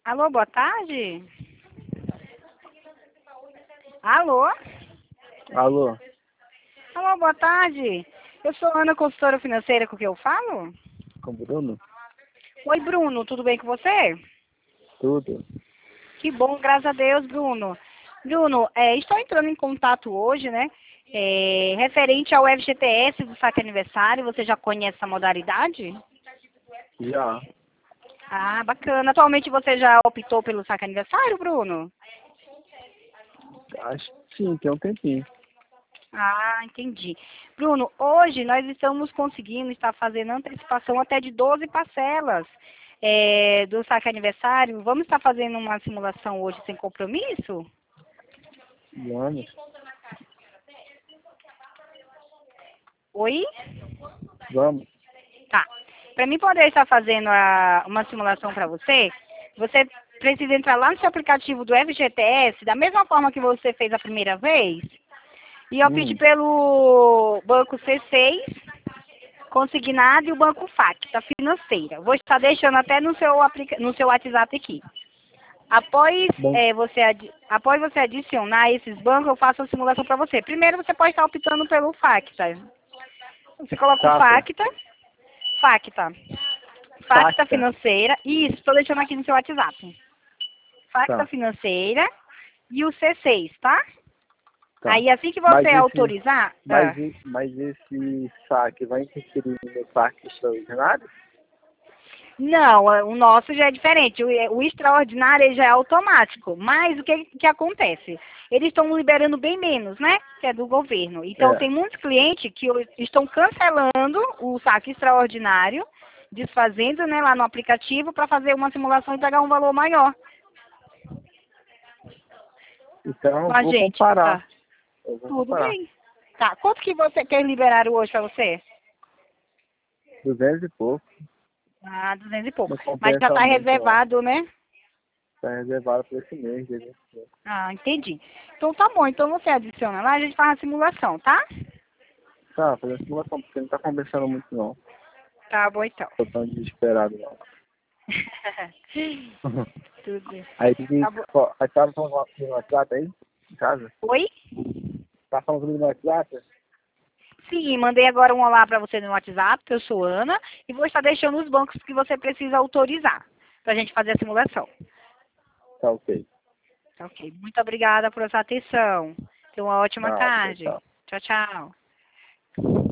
Alô, boa tarde. Alô? Alô, Alô, boa tarde. Eu sou Ana, consultora financeira, com quem eu falo? com o Bruno? Oi, Bruno, tudo bem com você? Tudo. Que bom, graças a Deus, Bruno. Bruno, estou entrando em contato hoje, né? Referente ao FGTS do saque aniversário, você já conhece essa modalidade? Já. Ah, bacana. Atualmente você já optou pelo saque aniversário, Bruno? Acho que sim, tem um tempinho. Ah, entendi. Bruno, hoje nós estamos conseguindo estar fazendo antecipação até de 12 parcelas do saque aniversário. Vamos estar fazendo uma simulação hoje sem compromisso? Vamos. Oi? Vamos. Tá. Para mim poder estar fazendo uma simulação para você, você precisa entrar lá no seu aplicativo do FGTS, da mesma forma que você fez a primeira vez, e eu pedir pelo banco C6, consignado, e o banco FAC, da financeira. Vou estar deixando até no seu WhatsApp aqui. Após Bom, após você adicionar esses bancos, eu faço a simulação para você. Primeiro você pode estar optando pelo FACTA. Você coloca o Safra. FACTA Facta. financeira. Isso, estou deixando aqui no seu WhatsApp. FACTA Tá. financeira e o C6, tá? Tá. Aí assim que Mas você autorizar. mas esse saque vai interferir no saque extraordinário? Não, o nosso já é diferente. O extraordinário ele já é automático. Mas o que acontece? Eles estão liberando bem menos, né? Que é do governo. Então, É. tem muitos clientes que estão cancelando o saque extraordinário, desfazendo, né, lá no aplicativo para fazer uma simulação e pegar um valor maior Então com eu a vou gente. comparar. Tá, Eu vou tudo comparar. bem. Tá, quanto que você quer liberar hoje para você? 200 e pouco. Ah, 200 e pouco. Não Mas já compensa está muito, não. reservado, né? Está reservado para esse mês. Entendeu? Ah, entendi. Então tá bom. Então você adiciona lá, a gente faz a simulação, tá? Tá, fazendo simulação, porque não tá compensando muito, não. Tá bom, então. Tô tão desesperado, não. Tudo. Aí tem que. Tá bom. Aí tava falando no WhatsApp aí? Em casa? Oi? Tá falando comigo no WhatsApp? Sim, mandei agora um olá para você no WhatsApp, que eu sou Ana, e vou estar deixando os bancos que você precisa autorizar para a gente fazer a simulação. Tá ok. Tá ok. Muito obrigada por essa atenção. Tenha uma ótima Tá, tarde. tchau. Tchau, tchau.